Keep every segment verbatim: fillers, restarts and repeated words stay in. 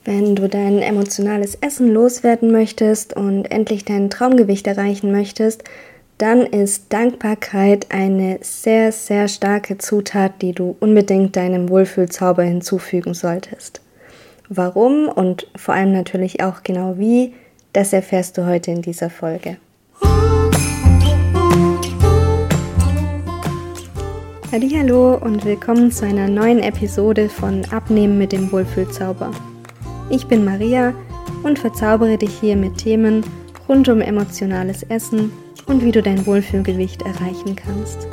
Wenn du dein emotionales Essen loswerden möchtest und endlich dein Traumgewicht erreichen möchtest, dann ist Dankbarkeit eine sehr, sehr starke Zutat, die du unbedingt deinem Wohlfühlzauber hinzufügen solltest. Warum und vor allem natürlich auch genau wie, das erfährst du heute in dieser Folge. Hallihallo und willkommen zu einer neuen Episode von Abnehmen mit dem Wohlfühlzauber. Ich bin Maria und verzaubere dich hier mit Themen rund um emotionales Essen und wie du dein Wohlfühlgewicht erreichen kannst.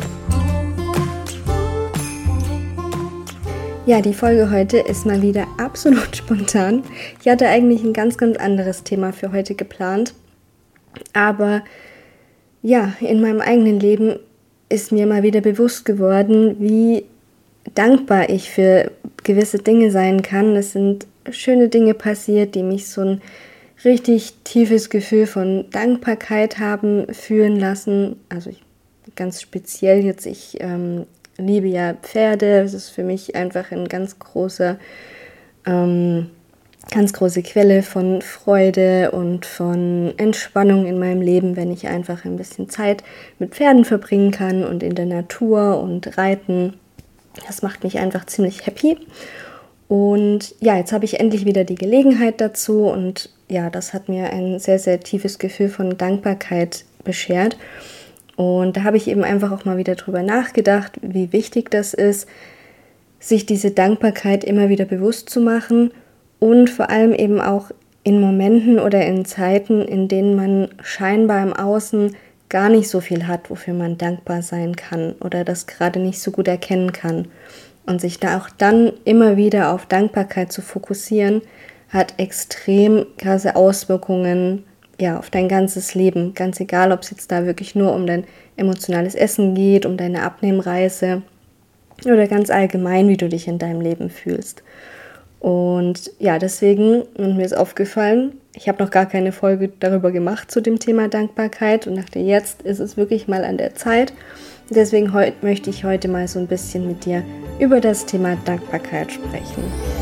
Ja, die Folge heute ist mal wieder absolut spontan. Ich hatte eigentlich ein ganz, ganz anderes Thema für heute geplant. Aber ja, in meinem eigenen Leben ist mir mal wieder bewusst geworden, wie dankbar ich für gewisse Dinge sein kann. Es sind schöne Dinge passiert, die mich so ein richtig tiefes Gefühl von Dankbarkeit haben fühlen lassen. Also ich, ganz speziell jetzt, ich ähm, liebe ja Pferde. Es ist für mich einfach ein ganz großer, ähm, ganz große Quelle von Freude und von Entspannung in meinem Leben, wenn ich einfach ein bisschen Zeit mit Pferden verbringen kann und in der Natur und reiten. Das macht mich einfach ziemlich happy. Und ja, jetzt habe ich endlich wieder die Gelegenheit dazu und ja, das hat mir ein sehr, sehr tiefes Gefühl von Dankbarkeit beschert. Und da habe ich eben einfach auch mal wieder drüber nachgedacht, wie wichtig das ist, sich diese Dankbarkeit immer wieder bewusst zu machen und vor allem eben auch in Momenten oder in Zeiten, in denen man scheinbar im Außen gar nicht so viel hat, wofür man dankbar sein kann oder das gerade nicht so gut erkennen kann. Und sich da auch dann immer wieder auf Dankbarkeit zu fokussieren, hat extrem krasse Auswirkungen ja, auf dein ganzes Leben. Ganz egal, ob es jetzt da wirklich nur um dein emotionales Essen geht, um deine Abnehmreise oder ganz allgemein, wie du dich in deinem Leben fühlst. Und ja, deswegen, und mir ist aufgefallen, ich habe noch gar keine Folge darüber gemacht zu dem Thema Dankbarkeit und dachte, jetzt ist es wirklich mal an der Zeit. Deswegen heut, möchte ich heute mal so ein bisschen mit dir über das Thema Dankbarkeit sprechen.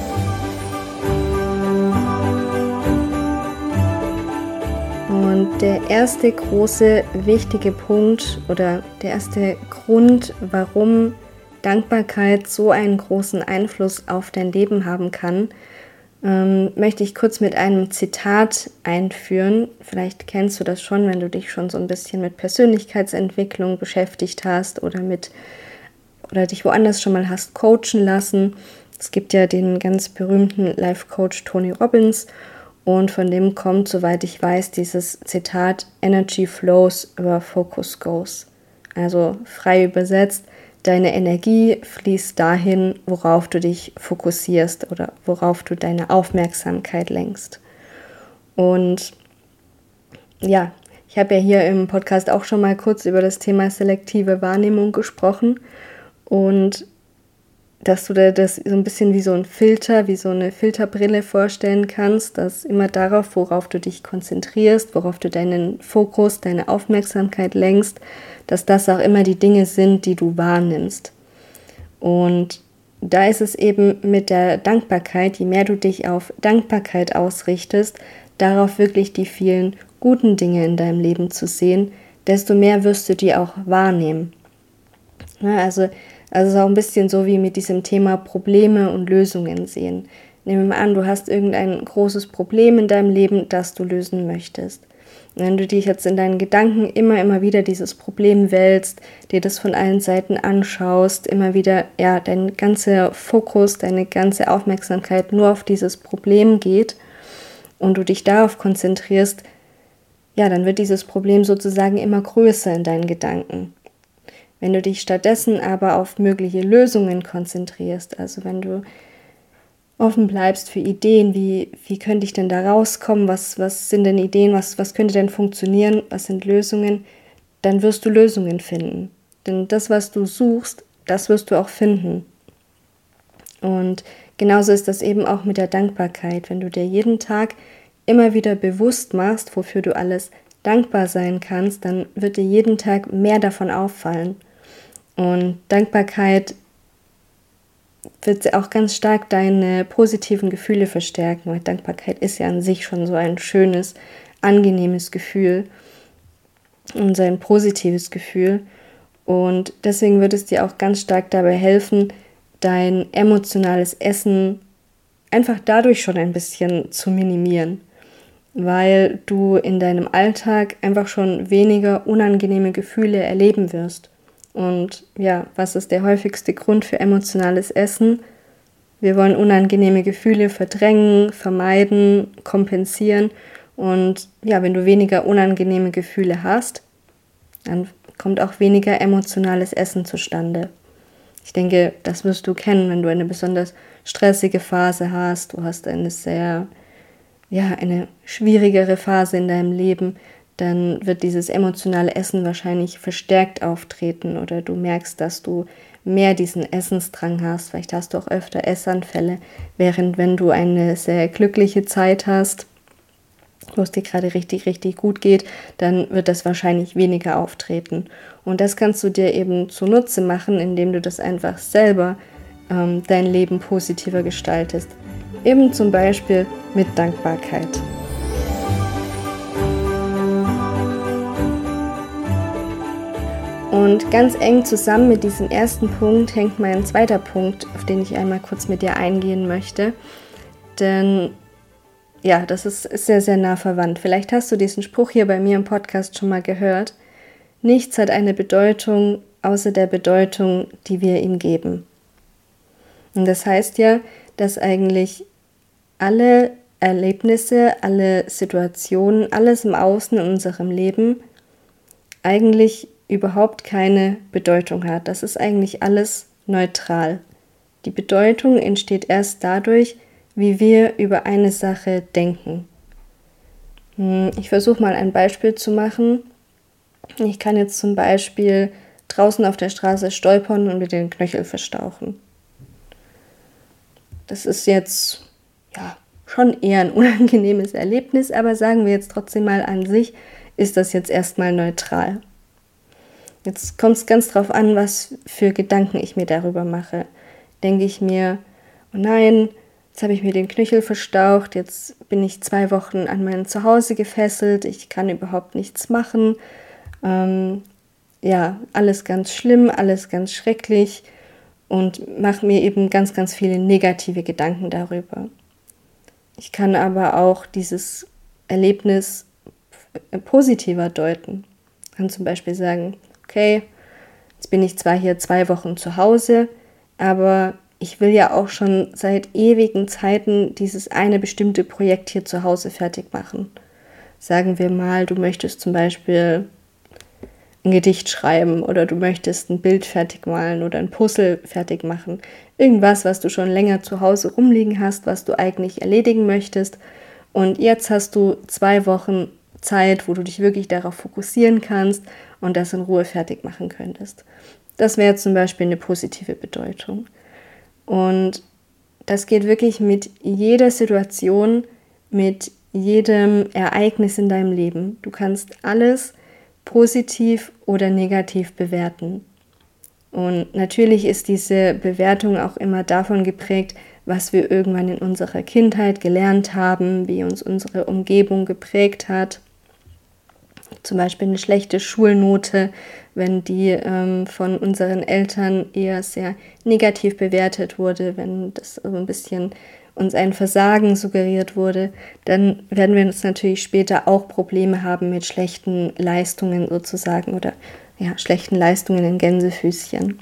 Und der erste große, wichtige Punkt oder der erste Grund, warum Dankbarkeit so einen großen Einfluss auf dein Leben haben kann, ähm, möchte ich kurz mit einem Zitat einführen. Vielleicht kennst du das schon, wenn du dich schon so ein bisschen mit Persönlichkeitsentwicklung beschäftigt hast oder mit oder dich woanders schon mal hast coachen lassen. Es gibt ja den ganz berühmten Life-Coach Tony Robbins und von dem kommt, soweit ich weiß, dieses Zitat Energy flows where focus goes. Also frei übersetzt, deine Energie fließt dahin, worauf du dich fokussierst oder worauf du deine Aufmerksamkeit lenkst. Und ja, ich habe ja hier im Podcast auch schon mal kurz über das Thema selektive Wahrnehmung gesprochen und dass du dir das so ein bisschen wie so ein Filter, wie so eine Filterbrille vorstellen kannst, dass immer darauf, worauf du dich konzentrierst, worauf du deinen Fokus, deine Aufmerksamkeit lenkst, dass das auch immer die Dinge sind, die du wahrnimmst. Und da ist es eben mit der Dankbarkeit, je mehr du dich auf Dankbarkeit ausrichtest, darauf wirklich die vielen guten Dinge in deinem Leben zu sehen, desto mehr wirst du die auch wahrnehmen. Ja, also Also auch ein bisschen so wie mit diesem Thema Probleme und Lösungen sehen. Nehmen wir an, du hast irgendein großes Problem in deinem Leben, das du lösen möchtest. Und wenn du dich jetzt in deinen Gedanken immer, immer wieder dieses Problem wälzt, dir das von allen Seiten anschaust, immer wieder, ja, dein ganzer Fokus, deine ganze Aufmerksamkeit nur auf dieses Problem geht und du dich darauf konzentrierst, ja, dann wird dieses Problem sozusagen immer größer in deinen Gedanken. Wenn du dich stattdessen aber auf mögliche Lösungen konzentrierst, also wenn du offen bleibst für Ideen, wie, wie könnte ich denn da rauskommen, was, was sind denn Ideen, was, was könnte denn funktionieren, was sind Lösungen, dann wirst du Lösungen finden. Denn das, was du suchst, das wirst du auch finden. Und genauso ist das eben auch mit der Dankbarkeit. Wenn du dir jeden Tag immer wieder bewusst machst, wofür du alles dankbar sein kannst, dann wird dir jeden Tag mehr davon auffallen. Und Dankbarkeit wird sie auch ganz stark deine positiven Gefühle verstärken, weil Dankbarkeit ist ja an sich schon so ein schönes, angenehmes Gefühl und so ein positives Gefühl. Und deswegen wird es dir auch ganz stark dabei helfen, dein emotionales Essen einfach dadurch schon ein bisschen zu minimieren, weil du in deinem Alltag einfach schon weniger unangenehme Gefühle erleben wirst. Und ja, was ist der häufigste Grund für emotionales Essen? Wir wollen unangenehme Gefühle verdrängen, vermeiden, kompensieren. Und ja, wenn du weniger unangenehme Gefühle hast, dann kommt auch weniger emotionales Essen zustande. Ich denke, das wirst du kennen, wenn du eine besonders stressige Phase hast. Du hast eine sehr, ja, eine schwierigere Phase in deinem Leben. Dann wird dieses emotionale Essen wahrscheinlich verstärkt auftreten oder du merkst, dass du mehr diesen Essensdrang hast. Vielleicht hast du auch öfter Essanfälle, während wenn du eine sehr glückliche Zeit hast, wo es dir gerade richtig, richtig gut geht, dann wird das wahrscheinlich weniger auftreten. Und das kannst du dir eben zunutze machen, indem du das einfach selber ähm, dein Leben positiver gestaltest. Eben zum Beispiel mit Dankbarkeit. Und ganz eng zusammen mit diesem ersten Punkt hängt mein zweiter Punkt, auf den ich einmal kurz mit dir eingehen möchte. Denn ja, das ist sehr, sehr nah verwandt. Vielleicht hast du diesen Spruch hier bei mir im Podcast schon mal gehört. Nichts hat eine Bedeutung außer der Bedeutung, die wir ihm geben. Und das heißt ja, dass eigentlich alle Erlebnisse, alle Situationen, alles im Außen in unserem Leben eigentlich überhaupt keine Bedeutung hat. Das ist eigentlich alles neutral. Die Bedeutung entsteht erst dadurch, wie wir über eine Sache denken. Ich versuche mal ein Beispiel zu machen. Ich kann jetzt zum Beispiel draußen auf der Straße stolpern und mir den Knöchel verstauchen. Das ist jetzt ja schon eher ein unangenehmes Erlebnis, aber sagen wir jetzt trotzdem mal, an sich ist das jetzt erstmal neutral. Jetzt kommt es ganz drauf an, was für Gedanken ich mir darüber mache. Denke ich mir, oh nein, jetzt habe ich mir den Knöchel verstaucht, jetzt bin ich zwei Wochen an mein Zuhause gefesselt, ich kann überhaupt nichts machen. Ähm, ja, alles ganz schlimm, alles ganz schrecklich und mache mir eben ganz, ganz viele negative Gedanken darüber. Ich kann aber auch dieses Erlebnis positiver deuten. Ich kann zum Beispiel sagen, okay, jetzt bin ich zwar hier zwei Wochen zu Hause, aber ich will ja auch schon seit ewigen Zeiten dieses eine bestimmte Projekt hier zu Hause fertig machen. Sagen wir mal, du möchtest zum Beispiel ein Gedicht schreiben oder du möchtest ein Bild fertig malen oder ein Puzzle fertig machen. Irgendwas, was du schon länger zu Hause rumliegen hast, was du eigentlich erledigen möchtest. Und jetzt hast du zwei Wochen Zeit, wo du dich wirklich darauf fokussieren kannst und das in Ruhe fertig machen könntest. Das wäre zum Beispiel eine positive Bedeutung. Und das geht wirklich mit jeder Situation, mit jedem Ereignis in deinem Leben. Du kannst alles positiv oder negativ bewerten. Und natürlich ist diese Bewertung auch immer davon geprägt, was wir irgendwann in unserer Kindheit gelernt haben, wie uns unsere Umgebung geprägt hat. Zum Beispiel eine schlechte Schulnote, wenn die ähm, von unseren Eltern eher sehr negativ bewertet wurde, wenn das so ein bisschen uns ein Versagen suggeriert wurde, dann werden wir uns natürlich später auch Probleme haben mit schlechten Leistungen sozusagen oder ja, schlechten Leistungen in Gänsefüßchen.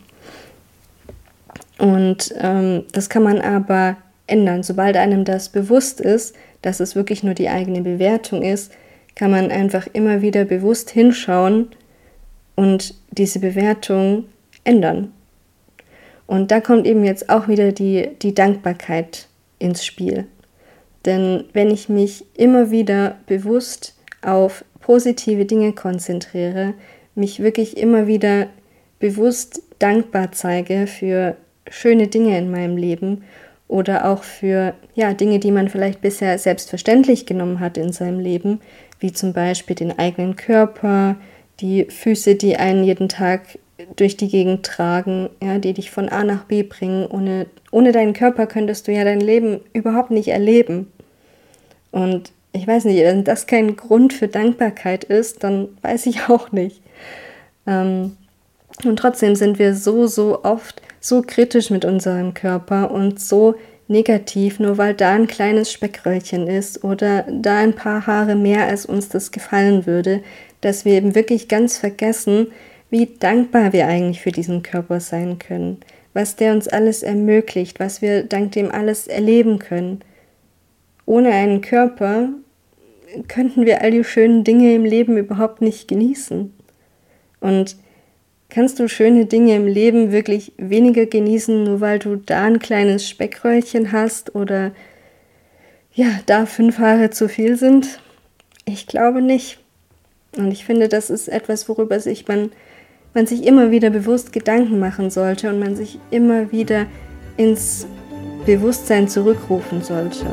Und ähm, das kann man aber ändern. Sobald einem das bewusst ist, dass es wirklich nur die eigene Bewertung ist, kann man einfach immer wieder bewusst hinschauen und diese Bewertung ändern. Und da kommt eben jetzt auch wieder die, die Dankbarkeit ins Spiel. Denn wenn ich mich immer wieder bewusst auf positive Dinge konzentriere, mich wirklich immer wieder bewusst dankbar zeige für schöne Dinge in meinem Leben oder auch für ja, Dinge, die man vielleicht bisher selbstverständlich genommen hat in seinem Leben, wie zum Beispiel den eigenen Körper, die Füße, die einen jeden Tag durch die Gegend tragen, ja, die dich von A nach B bringen. Ohne, ohne deinen Körper könntest du ja dein Leben überhaupt nicht erleben. Und ich weiß nicht, wenn das kein Grund für Dankbarkeit ist, dann weiß ich auch nicht. Ähm, und trotzdem sind wir so, so oft so kritisch mit unserem Körper und so negativ, nur weil da ein kleines Speckröllchen ist oder da ein paar Haare mehr, als uns das gefallen würde, dass wir eben wirklich ganz vergessen, wie dankbar wir eigentlich für diesen Körper sein können, was der uns alles ermöglicht, was wir dank dem alles erleben können. Ohne einen Körper könnten wir all die schönen Dinge im Leben überhaupt nicht genießen. Und kannst du schöne Dinge im Leben wirklich weniger genießen, nur weil du da ein kleines Speckröllchen hast oder ja, da fünf Haare zu viel sind? Ich glaube nicht. Und ich finde, das ist etwas, worüber sich man, man sich immer wieder bewusst Gedanken machen sollte und man sich immer wieder ins Bewusstsein zurückrufen sollte.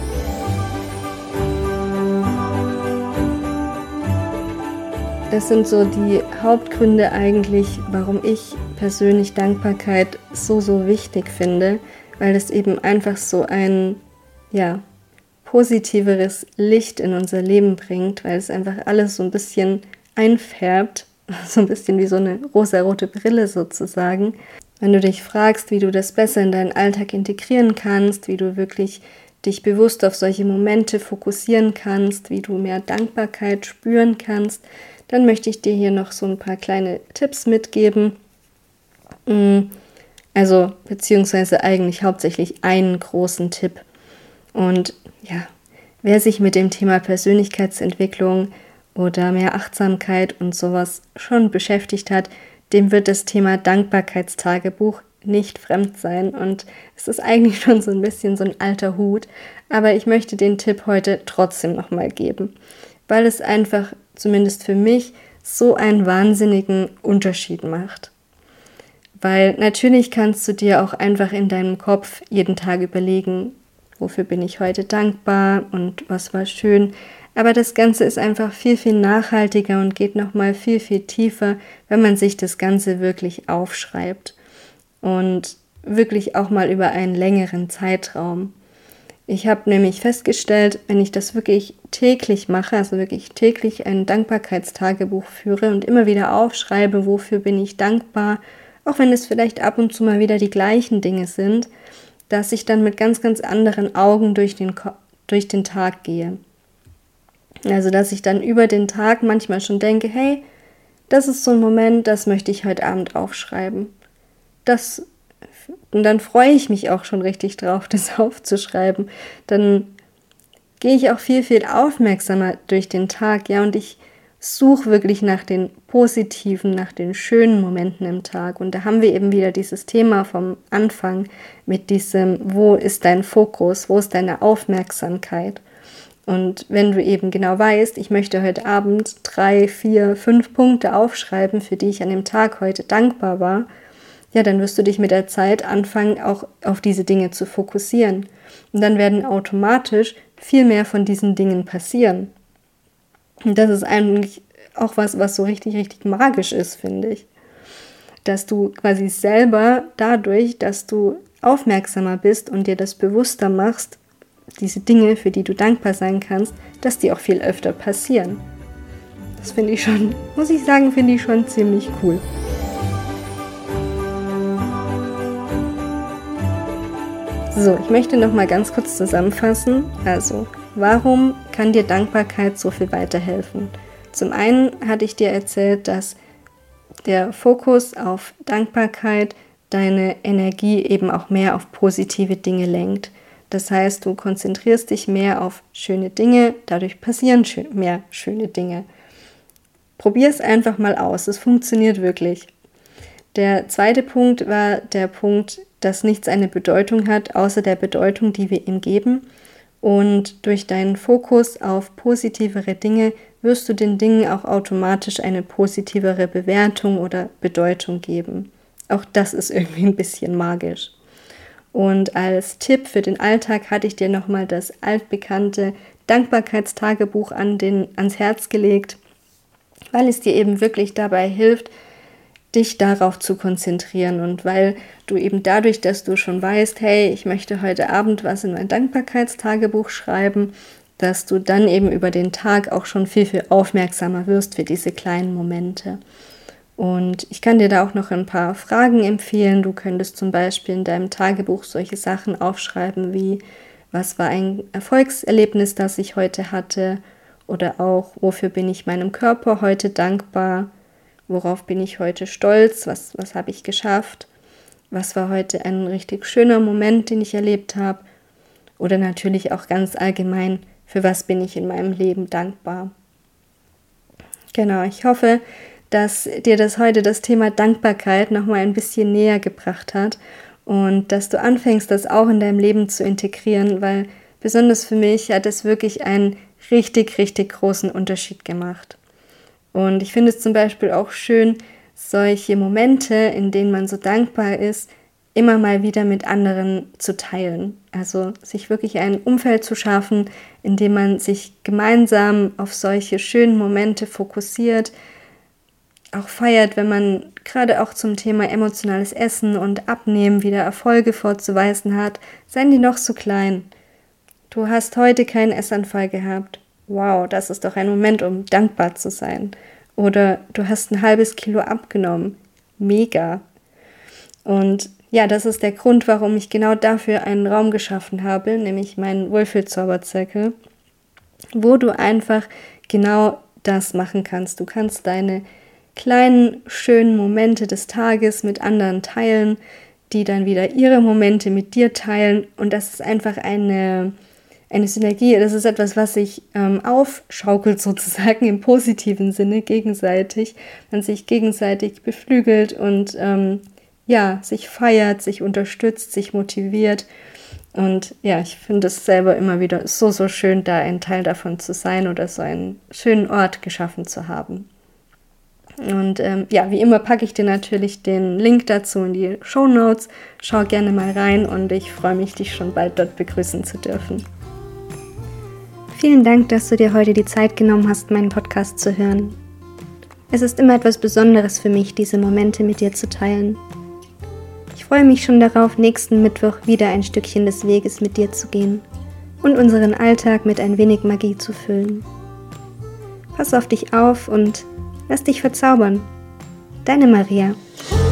Das sind so die Hauptgründe eigentlich, warum ich persönlich Dankbarkeit so, so wichtig finde, weil es eben einfach so ein, ja, positiveres Licht in unser Leben bringt, weil es einfach alles so ein bisschen einfärbt, so ein bisschen wie so eine rosarote Brille sozusagen. Wenn du dich fragst, wie du das besser in deinen Alltag integrieren kannst, wie du wirklich dich bewusst auf solche Momente fokussieren kannst, wie du mehr Dankbarkeit spüren kannst, dann möchte ich dir hier noch so ein paar kleine Tipps mitgeben. Also, beziehungsweise eigentlich hauptsächlich einen großen Tipp. Und ja, wer sich mit dem Thema Persönlichkeitsentwicklung oder mehr Achtsamkeit und sowas schon beschäftigt hat, dem wird das Thema Dankbarkeitstagebuch nicht fremd sein. Und es ist eigentlich schon so ein bisschen so ein alter Hut, aber ich möchte den Tipp heute trotzdem nochmal geben, weil es einfach, zumindest für mich, so einen wahnsinnigen Unterschied macht. Weil natürlich kannst du dir auch einfach in deinem Kopf jeden Tag überlegen, wofür bin ich heute dankbar und was war schön. Aber das Ganze ist einfach viel, viel nachhaltiger und geht nochmal viel, viel tiefer, wenn man sich das Ganze wirklich aufschreibt. Und wirklich auch mal über einen längeren Zeitraum. Ich habe nämlich festgestellt, wenn ich das wirklich täglich mache, also wirklich täglich ein Dankbarkeitstagebuch führe und immer wieder aufschreibe, wofür bin ich dankbar, auch wenn es vielleicht ab und zu mal wieder die gleichen Dinge sind, dass ich dann mit ganz, ganz anderen Augen durch den, Ko- durch den Tag gehe. Also, dass ich dann über den Tag manchmal schon denke, hey, das ist so ein Moment, das möchte ich heute Abend aufschreiben. Das Und dann freue ich mich auch schon richtig drauf, das aufzuschreiben. Dann gehe ich auch viel, viel aufmerksamer durch den Tag, ja, und ich suche wirklich nach den positiven, nach den schönen Momenten im Tag. Und da haben wir eben wieder dieses Thema vom Anfang mit diesem, wo ist dein Fokus, wo ist deine Aufmerksamkeit? Und wenn du eben genau weißt, ich möchte heute Abend drei, vier, fünf Punkte aufschreiben, für die ich an dem Tag heute dankbar war, ja, dann wirst du dich mit der Zeit anfangen, auch auf diese Dinge zu fokussieren. Und dann werden automatisch viel mehr von diesen Dingen passieren. Und das ist eigentlich auch was, was so richtig, richtig magisch ist, finde ich. Dass du quasi selber dadurch, dass du aufmerksamer bist und dir das bewusster machst, diese Dinge, für die du dankbar sein kannst, dass die auch viel öfter passieren. Das finde ich schon, muss ich sagen, finde ich schon ziemlich cool. So, ich möchte noch mal ganz kurz zusammenfassen. Also, warum kann dir Dankbarkeit so viel weiterhelfen? Zum einen hatte ich dir erzählt, dass der Fokus auf Dankbarkeit deine Energie eben auch mehr auf positive Dinge lenkt. Das heißt, du konzentrierst dich mehr auf schöne Dinge, dadurch passieren mehr schöne Dinge. Probier es einfach mal aus, es funktioniert wirklich. Der zweite Punkt war der Punkt, dass nichts eine Bedeutung hat, außer der Bedeutung, die wir ihm geben. Und durch deinen Fokus auf positivere Dinge wirst du den Dingen auch automatisch eine positivere Bewertung oder Bedeutung geben. Auch das ist irgendwie ein bisschen magisch. Und als Tipp für den Alltag hatte ich dir nochmal das altbekannte Dankbarkeitstagebuch an den, ans Herz gelegt, weil es dir eben wirklich dabei hilft, dich darauf zu konzentrieren. Und weil du eben dadurch, dass du schon weißt, hey, ich möchte heute Abend was in mein Dankbarkeitstagebuch schreiben, dass du dann eben über den Tag auch schon viel, viel aufmerksamer wirst für diese kleinen Momente. Und ich kann dir da auch noch ein paar Fragen empfehlen. Du könntest zum Beispiel in deinem Tagebuch solche Sachen aufschreiben wie, was war ein Erfolgserlebnis, das ich heute hatte? Oder auch, wofür bin ich meinem Körper heute dankbar? Worauf bin ich heute stolz? Was, was habe ich geschafft? Was war heute ein richtig schöner Moment, den ich erlebt habe? Oder natürlich auch ganz allgemein, für was bin ich in meinem Leben dankbar? Genau, ich hoffe, dass dir das heute das Thema Dankbarkeit nochmal ein bisschen näher gebracht hat und dass du anfängst, das auch in deinem Leben zu integrieren, weil besonders für mich hat es wirklich einen richtig, richtig großen Unterschied gemacht. Und ich finde es zum Beispiel auch schön, solche Momente, in denen man so dankbar ist, immer mal wieder mit anderen zu teilen. Also sich wirklich ein Umfeld zu schaffen, in dem man sich gemeinsam auf solche schönen Momente fokussiert, auch feiert, wenn man gerade auch zum Thema emotionales Essen und Abnehmen wieder Erfolge vorzuweisen hat, seien die noch so klein. Du hast heute keinen Essanfall gehabt. Wow, das ist doch ein Moment, um dankbar zu sein. Oder du hast ein halbes Kilo abgenommen. Mega. Und ja, das ist der Grund, warum ich genau dafür einen Raum geschaffen habe, nämlich meinen Wohlfühl-Zauberzirkel, wo du einfach genau das machen kannst. Du kannst deine kleinen, schönen Momente des Tages mit anderen teilen, die dann wieder ihre Momente mit dir teilen. Und das ist einfach eine, eine Synergie. Das ist etwas, was sich ähm, aufschaukelt sozusagen im positiven Sinne gegenseitig. Man sich gegenseitig beflügelt und ähm, ja, sich feiert, sich unterstützt, sich motiviert. Und ja, ich finde es selber immer wieder so, so schön, da ein Teil davon zu sein oder so einen schönen Ort geschaffen zu haben. Und ähm, ja, wie immer packe ich dir natürlich den Link dazu in die Shownotes. Schau gerne mal rein und ich freue mich, dich schon bald dort begrüßen zu dürfen. Vielen Dank, dass du dir heute die Zeit genommen hast, meinen Podcast zu hören. Es ist immer etwas Besonderes für mich, diese Momente mit dir zu teilen. Ich freue mich schon darauf, nächsten Mittwoch wieder ein Stückchen des Weges mit dir zu gehen und unseren Alltag mit ein wenig Magie zu füllen. Pass auf dich auf und lass dich verzaubern. Deine Maria.